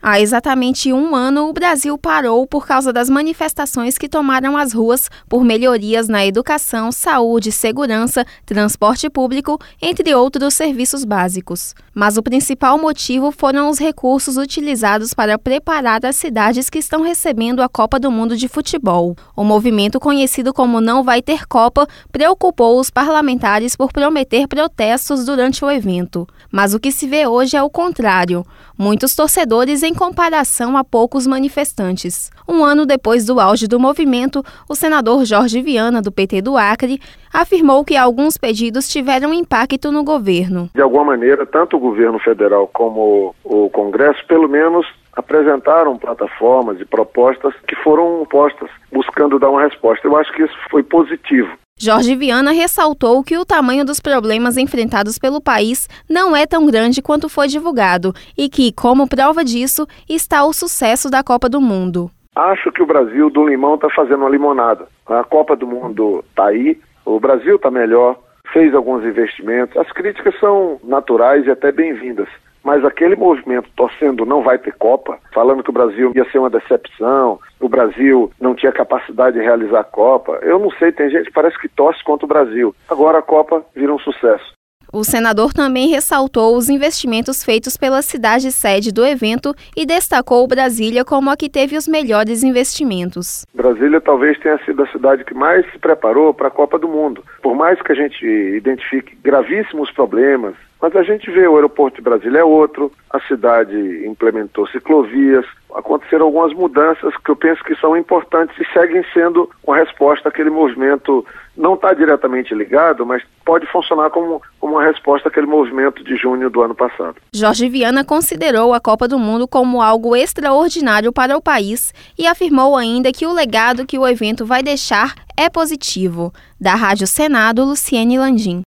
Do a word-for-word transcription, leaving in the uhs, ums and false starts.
Há exatamente um ano, o Brasil parou por causa das manifestações que tomaram as ruas por melhorias na educação, saúde, segurança, transporte público, entre outros serviços básicos. Mas o principal motivo foram os recursos utilizados para preparar as cidades que estão recebendo a Copa do Mundo de Futebol. O movimento conhecido como Não Vai Ter Copa preocupou os parlamentares por prometer protestos durante o evento. Mas o que se vê hoje é o contrário. Muitos torcedores em comparação a poucos manifestantes. Um ano depois do auge do movimento, o senador Jorge Viana, do P T do Acre, afirmou que alguns pedidos tiveram impacto no governo. De alguma maneira, tanto o governo federal como o Congresso, pelo menos, apresentaram plataformas e propostas que foram postas, buscando dar uma resposta. Eu acho que isso foi positivo. Jorge Viana ressaltou que o tamanho dos problemas enfrentados pelo país não é tão grande quanto foi divulgado e que, como prova disso, está o sucesso da Copa do Mundo. Acho que o Brasil do limão está fazendo uma limonada. A Copa do Mundo está aí, o Brasil está melhor, fez alguns investimentos. As críticas são naturais e até bem-vindas. Mas aquele movimento torcendo não vai ter Copa, falando que o Brasil ia ser uma decepção, o Brasil não tinha capacidade de realizar a Copa, eu não sei, tem gente que parece que torce contra o Brasil. Agora a Copa vira um sucesso. O senador também ressaltou os investimentos feitos pela cidade sede do evento e destacou Brasília como a que teve os melhores investimentos. Brasília talvez tenha sido a cidade que mais se preparou para a Copa do Mundo. Por mais que a gente identifique gravíssimos problemas, mas a gente vê o aeroporto de Brasília é outro, a cidade implementou ciclovias, aconteceram algumas mudanças que eu penso que são importantes e seguem sendo uma resposta àquele movimento. Não está diretamente ligado, mas pode funcionar como, como uma resposta àquele movimento de junho do ano passado. Jorge Viana considerou a Copa do Mundo como algo extraordinário para o país e afirmou ainda que o legado que o evento vai deixar é positivo. Da Rádio Senado, Luciene Landim.